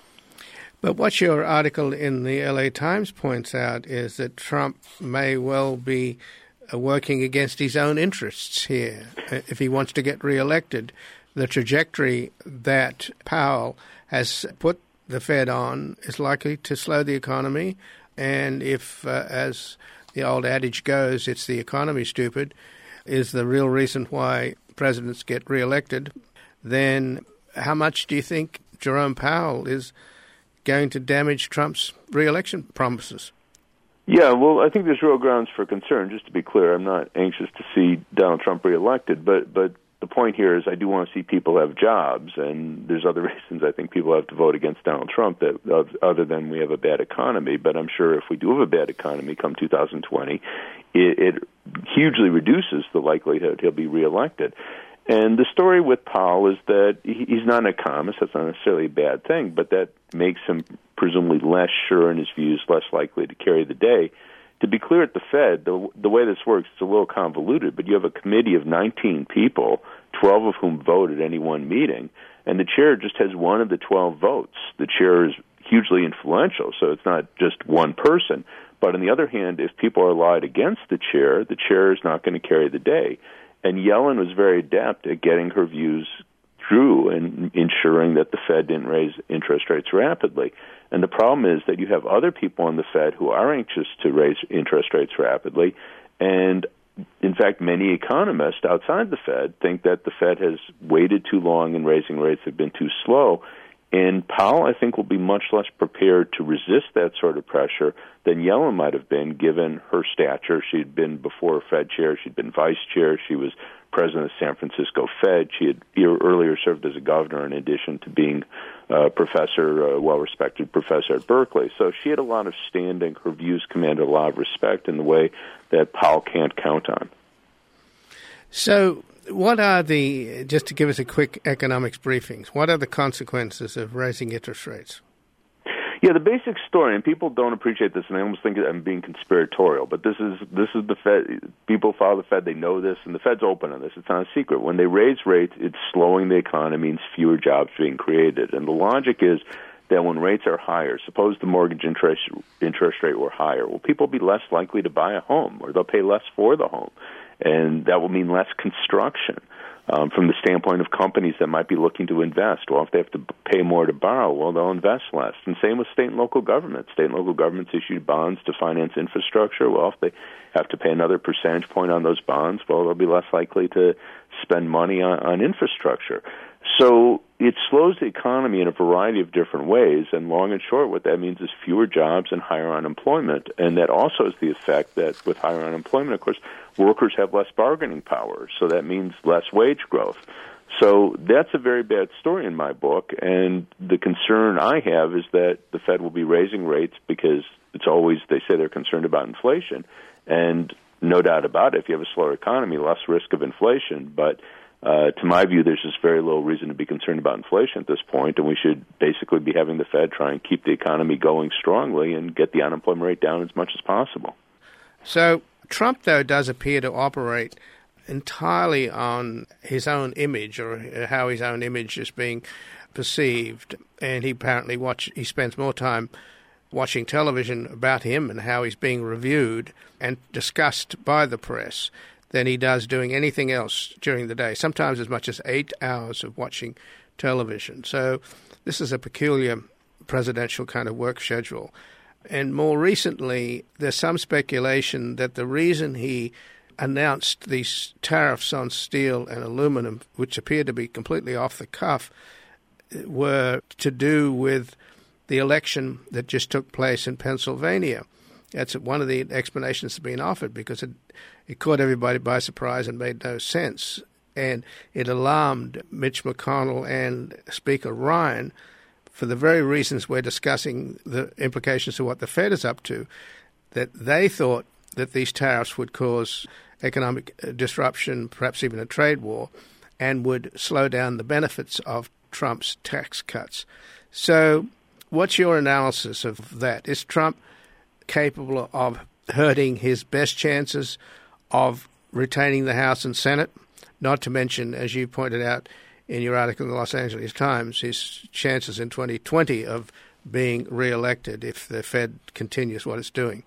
But what your article in the LA Times points out is that Trump may well be working against his own interests here if he wants to get reelected. The trajectory that Powell has put the Fed on is likely to slow the economy, and if, as the old adage goes, it's the economy, stupid, is the real reason why presidents get reelected, then how much do you think Jerome Powell is going to damage Trump's reelection promises? Yeah, well, I think there's real grounds for concern. Just to be clear, I'm not anxious to see Donald Trump reelected, but the point here is I do want to see people have jobs, and there's other reasons I think people have to vote against Donald Trump other than we have a bad economy. But I'm sure if we do have a bad economy come 2020, it hugely reduces the likelihood he'll be reelected. And the story with Powell is that he's not an economist. That's not necessarily a bad thing, but that makes him presumably less sure in his views, less likely to carry the day. To be clear, at the Fed, the way this works, it's a little convoluted, but you have a committee of 19 people, 12 of whom vote at any one meeting, and the chair just has one of the 12 votes. The chair is hugely influential, so it's not just one person. But on the other hand, if people are allied against the chair is not going to carry the day. And Yellen was very adept at getting her views through and ensuring that the Fed didn't raise interest rates rapidly. And the problem is that you have other people on the Fed who are anxious to raise interest rates rapidly. And, in fact, many economists outside the Fed think that the Fed has waited too long and raising rates have been too slow. And Powell, I think, will be much less prepared to resist that sort of pressure than Yellen might have been, given her stature. She'd been before Fed chair, she'd been vice chair, she was president of the San Francisco Fed. She had earlier served as a governor in addition to being a professor, a well-respected professor at Berkeley. So she had a lot of standing. Her views commanded a lot of respect in the way that Powell can't count on. So what are just to give us a quick economics briefing, what are the consequences of raising interest rates? Yeah, the basic story, and people don't appreciate this, and they almost think I'm being conspiratorial, but this is the Fed. People follow the Fed, they know this, and the Fed's open on this. It's not a secret. When they raise rates, it's slowing the economy, means fewer jobs being created. And the logic is that when rates are higher, suppose the mortgage interest rate were higher, will people be less likely to buy a home, or they'll pay less for the home? And that will mean less construction. From the standpoint of companies that might be looking to invest, well, if they have to pay more to borrow, well, they'll invest less. And same with state and local governments. State and local governments issue bonds to finance infrastructure. Well, if they have to pay another percentage point on those bonds, well, they'll be less likely to spend money on infrastructure. So it slows the economy in a variety of different ways, and long and short, what that means is fewer jobs and higher unemployment. And that also has the effect that with higher unemployment, of course, workers have less bargaining power, so that means less wage growth. So that's a very bad story in my book, and the concern I have is that the Fed will be raising rates because it's always, they say they're concerned about inflation, and no doubt about it, if you have a slower economy, less risk of inflation, but to my view, there's just very little reason to be concerned about inflation at this point, and we should basically be having the Fed try and keep the economy going strongly and get the unemployment rate down as much as possible. So Trump, though, does appear to operate entirely on his own image, or how his own image is being perceived, and he apparently he spends more time watching television about him and how he's being reviewed and discussed by the press than he does doing anything else during the day, sometimes as much as 8 hours of watching television. So this is a peculiar presidential kind of work schedule. And more recently, there's some speculation that the reason he announced these tariffs on steel and aluminum, which appeared to be completely off the cuff, were to do with the election that just took place in Pennsylvania. That's one of the explanations that's been offered, because it caught everybody by surprise and made no sense. And it alarmed Mitch McConnell and Speaker Ryan for the very reasons we're discussing, the implications of what the Fed is up to, that they thought that these tariffs would cause economic disruption, perhaps even a trade war, and would slow down the benefits of Trump's tax cuts. So what's your analysis of that? Is Trump capable of hurting his best chances of retaining the House and Senate, not to mention, as you pointed out in your article in the Los Angeles Times, his chances in 2020 of being reelected if the Fed continues what it's doing?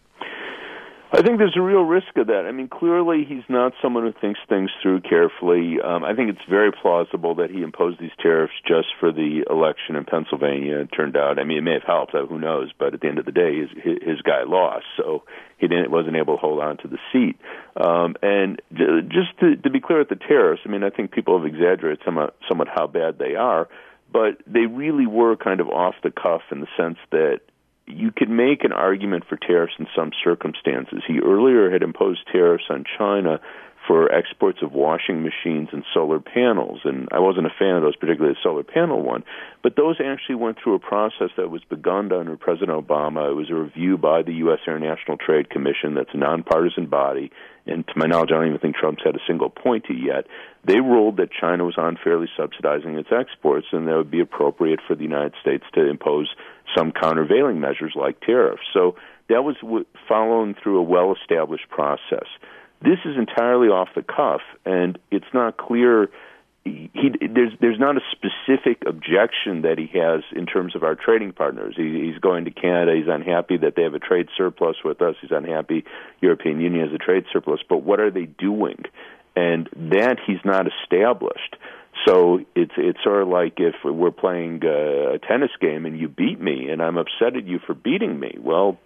I think there's a real risk of that. I mean, clearly he's not someone who thinks things through carefully. I think it's very plausible that he imposed these tariffs just for the election in Pennsylvania. It turned out, I mean, it may have helped, who knows, but at the end of the day, his guy lost, so he wasn't able to hold on to the seat. And just to be clear with the tariffs, I mean, I think people have exaggerated somewhat how bad they are, but they really were kind of off the cuff in the sense that you could make an argument for tariffs in some circumstances. He earlier had imposed tariffs on China for exports of washing machines and solar panels, and I wasn't a fan of those, particularly the solar panel one, but those actually went through a process that was begun under President Obama. It was a review by the U.S. International Trade Commission. That's a nonpartisan body, and to my knowledge, I don't even think Trump's had a single appointee yet. They ruled that China was unfairly subsidizing its exports, and that would be appropriate for the United States to impose some countervailing measures like tariffs. So that was following through a well-established process. This is entirely off the cuff, and it's not clear. There's not a specific objection that he has in terms of our trading partners. He's going to Canada. He's unhappy that they have a trade surplus with us. He's unhappy European Union has a trade surplus. But what are they doing? And that he's not established. So it's sort of like if we're playing a tennis game and you beat me, and I'm upset at you for beating me. Well,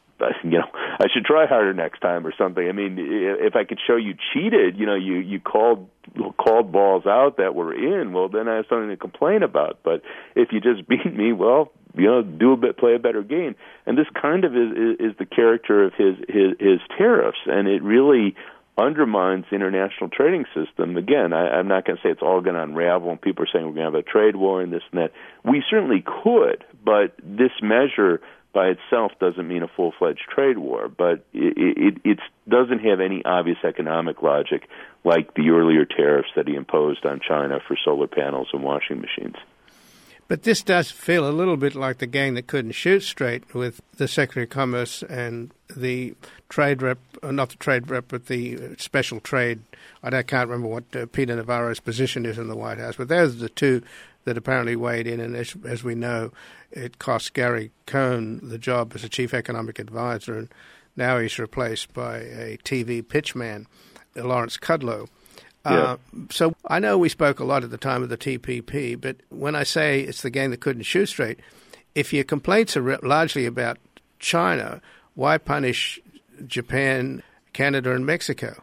I should try harder next time or something. I mean, if I could show you cheated, you called balls out that were in, well, then I have something to complain about. But if you just beat me, well, play a better game. And this kind of is the character of his tariffs, and it really undermines the international trading system. Again, I'm not going to say it's all going to unravel and people are saying we're going to have a trade war and this and that. We certainly could, but this measure by itself doesn't mean a full-fledged trade war, but it doesn't have any obvious economic logic like the earlier tariffs that he imposed on China for solar panels and washing machines. But this does feel a little bit like the gang that couldn't shoot straight with the Secretary of Commerce and the trade rep, not the trade rep, but the special trade. I can't remember what Peter Navarro's position is in the White House, but those are the two that apparently weighed in, and as we know, it cost Gary Cohn the job as a chief economic advisor, and now he's replaced by a TV pitchman, Lawrence Kudlow. Yeah. So I know we spoke a lot at the time of the TPP, but when I say it's the gang that couldn't shoot straight, if your complaints are largely about China, why punish Japan, Canada, and Mexico?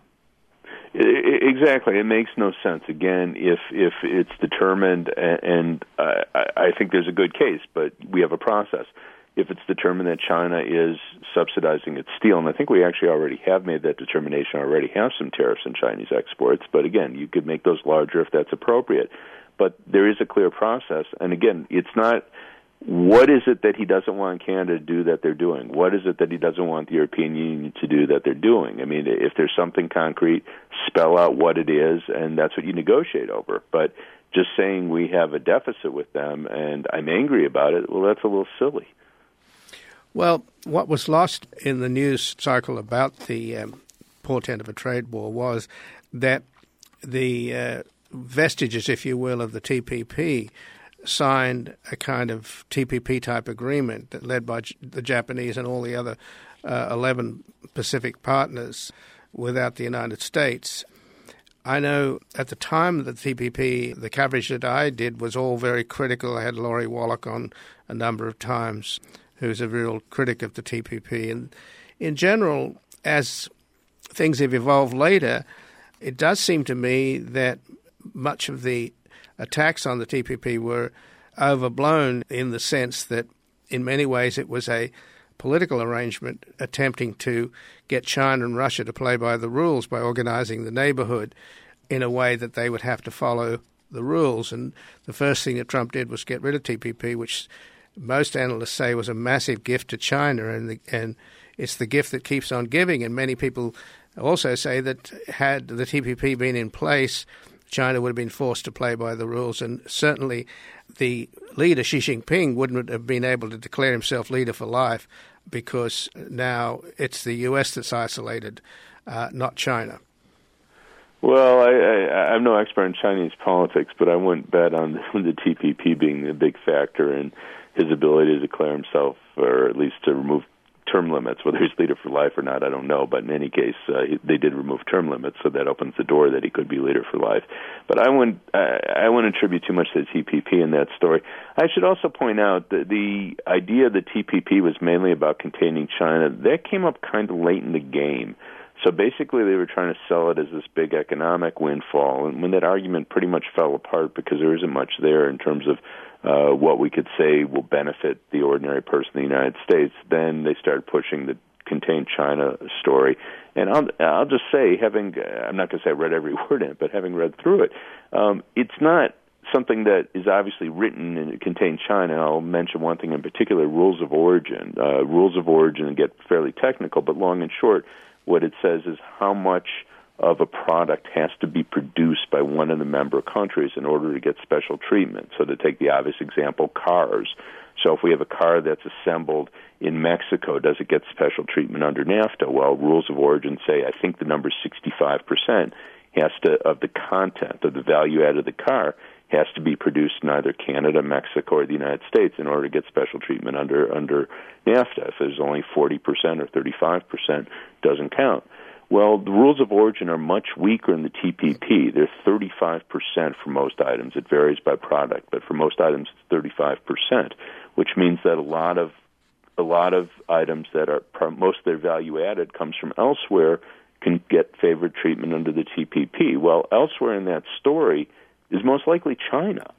Exactly. It makes no sense. Again, if it's determined, and I think there's a good case, but we have a process. If it's determined that China is subsidizing its steel, and I think we actually already have made that determination, already have some tariffs on Chinese exports, but again, you could make those larger if that's appropriate. But there is a clear process, and again, it's not what is it that he doesn't want Canada to do that they're doing? What is it that he doesn't want the European Union to do that they're doing? I mean, if there's something concrete, spell out what it is, and that's what you negotiate over. But just saying we have a deficit with them and I'm angry about it, well, that's a little silly. Well, what was lost in the news cycle about the portent of a trade war was that the vestiges, if you will, of the TPP signed a kind of TPP-type agreement that led by the Japanese and all the other 11 Pacific partners without the United States. I know at the time of the TPP, the coverage that I did was all very critical. I had Laurie Wallach on a number of times, who's a real critic of the TPP. And in general, as things have evolved later, it does seem to me that much of the attacks on the TPP were overblown in the sense that in many ways it was a political arrangement attempting to get China and Russia to play by the rules by organizing the neighborhood in a way that they would have to follow the rules. And the first thing that Trump did was get rid of TPP, which most analysts say was a massive gift to China, and it's the gift that keeps on giving. And many people also say that had the TPP been in place, China would have been forced to play by the rules, and certainly the leader, Xi Jinping, wouldn't have been able to declare himself leader for life because now it's the U.S. that's isolated, not China. Well, I'm no expert in Chinese politics, but I wouldn't bet on the TPP being the big factor in his ability to declare himself, or at least to remove term limits. Whether he's leader for life or not, I don't know. But in any case, they did remove term limits, so that opens the door that he could be leader for life. But I wouldn't attribute too much to the TPP in that story. I should also point out that the idea that TPP was mainly about containing China, that came up kind of late in the game. So basically they were trying to sell it as this big economic windfall, and when that argument pretty much fell apart because there isn't much there in terms of what we could say will benefit the ordinary person in the United States, then they started pushing the contain China story. And I'll just say, I'm not going to say I read every word in it, but having read through it, it's not something that is obviously written and contain China. I'll mention one thing in particular, rules of origin. Rules of origin get fairly technical, but long and short, what it says is how much of a product has to be produced by one of the member countries in order to get special treatment. So to take the obvious example, cars. So if we have a car that's assembled in Mexico, does it get special treatment under NAFTA? Well, rules of origin say, I think the number 65% of the content of the value add of the car has to be produced in either Canada, Mexico, or the United States in order to get special treatment under NAFTA. If there's only 40% or 35%, doesn't count. Well, the rules of origin are much weaker in the TPP. They're 35% for most items. It varies by product, but for most items, it's 35%, which means that a lot of items that are most of their value added comes from elsewhere can get favored treatment under the TPP. Well, elsewhere in that story is most likely China.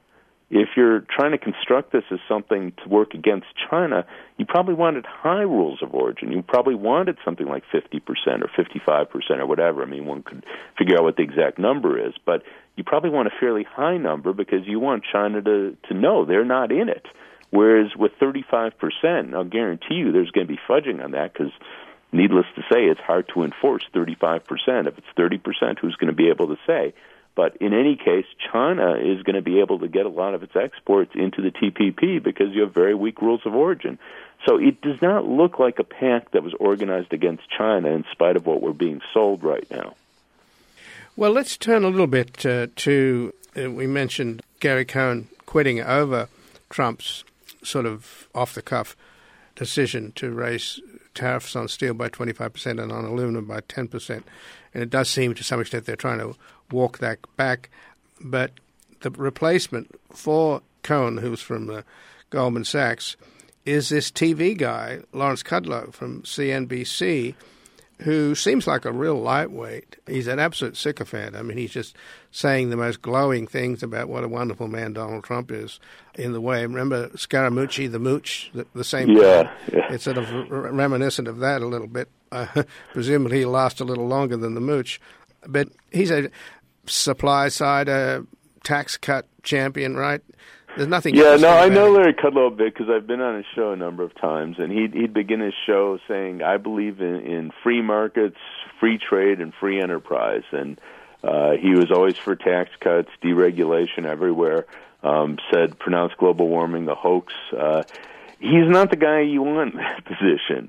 if you're trying to construct this as something to work against China, you probably wanted high rules of origin. You probably wanted something like 50% or 55% or whatever. I mean, one could figure out what the exact number is, but you probably want a fairly high number because you want China to know they're not in it. Whereas with 35%, I'll guarantee you there's going to be fudging on that because, needless to say, it's hard to enforce 35%. If it's 30%, who's going to be able to say? But in any case, China is going to be able to get a lot of its exports into the TPP because you have very weak rules of origin. So it does not look like a pact that was organized against China in spite of what we're being sold right now. Well, let's turn a little bit to we mentioned Gary Cohn quitting over Trump's sort of off-the-cuff decision to raise tariffs on steel by 25% and on aluminum by 10%. And it does seem to some extent they're trying to walk that back. But the replacement for Cohn, who's from Goldman Sachs, is this TV guy, Lawrence Kudlow from CNBC, who seems like a real lightweight. He's an absolute sycophant. I mean, he's just saying the most glowing things about what a wonderful man Donald Trump is in the way. Remember Scaramucci, the mooch, the same yeah. It's sort of reminiscent of that a little bit. Presumably he'll last a little longer than the mooch. But he's a supply-side tax cut champion, right? There's nothing. Yeah, no, I know Larry Kudlow a bit because I've been on his show a number of times, and he'd begin his show saying, "I believe in free markets, free trade, and free enterprise." And he was always for tax cuts, deregulation everywhere. Said pronounced global warming the hoax. He's not the guy you want in that position.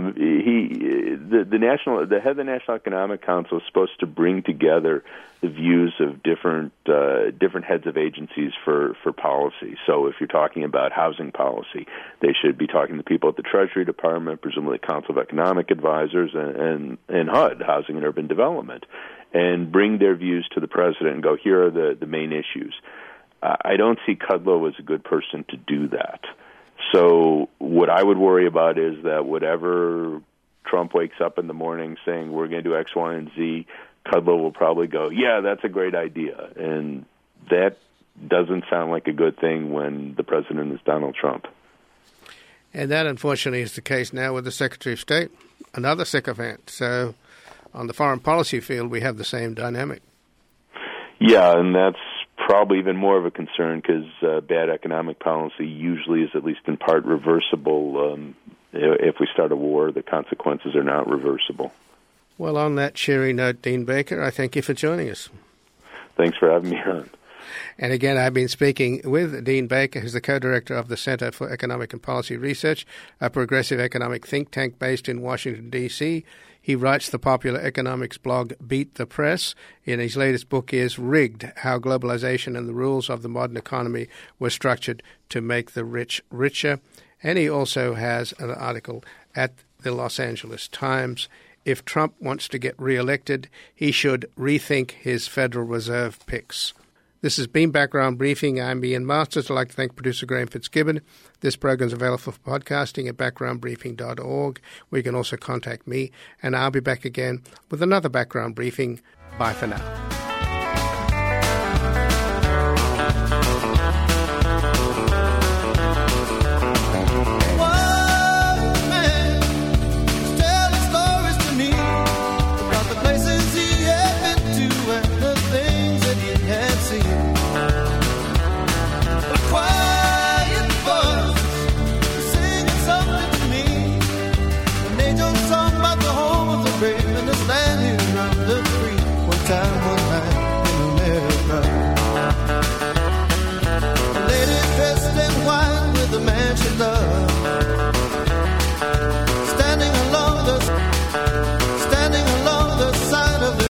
The head of the National Economic Council is supposed to bring together the views of different heads of agencies for policy. So if you're talking about housing policy, they should be talking to people at the Treasury Department, presumably Council of Economic Advisors, and HUD, Housing and Urban Development, and bring their views to the president and go, here are the main issues. I don't see Kudlow as a good person to do that. So what I would worry about is that whatever Trump wakes up in the morning saying we're going to do X, Y, and Z, Kudlow will probably go, yeah, that's a great idea. And that doesn't sound like a good thing when the president is Donald Trump. And that, unfortunately, is the case now with the Secretary of State, another sycophant. So on the foreign policy field, we have the same dynamic. Yeah, and that's probably even more of a concern because bad economic policy usually is at least in part reversible. If we start a war, the consequences are not reversible. Well, on that cheery note, Dean Baker, I thank you for joining us. Thanks for having me on. And again, I've been speaking with Dean Baker, who's the co-director of the Center for Economic and Policy Research, a progressive economic think tank based in Washington, D.C. He writes the popular economics blog Beat the Press. And his latest book is Rigged, How Globalization and the Rules of the Modern Economy Were Structured to Make the Rich Richer. And he also has an article at the Los Angeles Times. If Trump wants to get reelected, he should rethink his Federal Reserve picks. This has been Background Briefing. I'm Ian Masters. I'd like to thank producer Graham Fitzgibbon. This program is available for podcasting at backgroundbriefing.org, where you can also contact me. And I'll be back again with another Background Briefing. Bye for now.